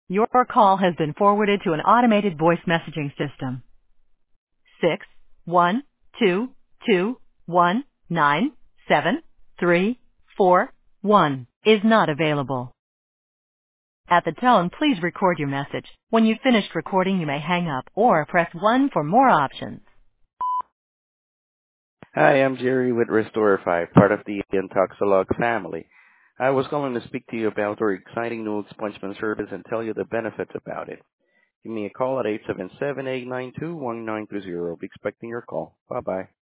Your call has been forwarded to an automated voice messaging system. 612219734 is not available. At the tone, please record your message. When you've finished recording, you may hang up or press 1 for more options. Hi, I'm Jerry with Restore 5, part of the Intoxilog family. I was calling to speak to you about our exciting new expungement service and tell you the benefits about it. Give me a call at 877-892-1920. Be expecting your call. Bye-bye.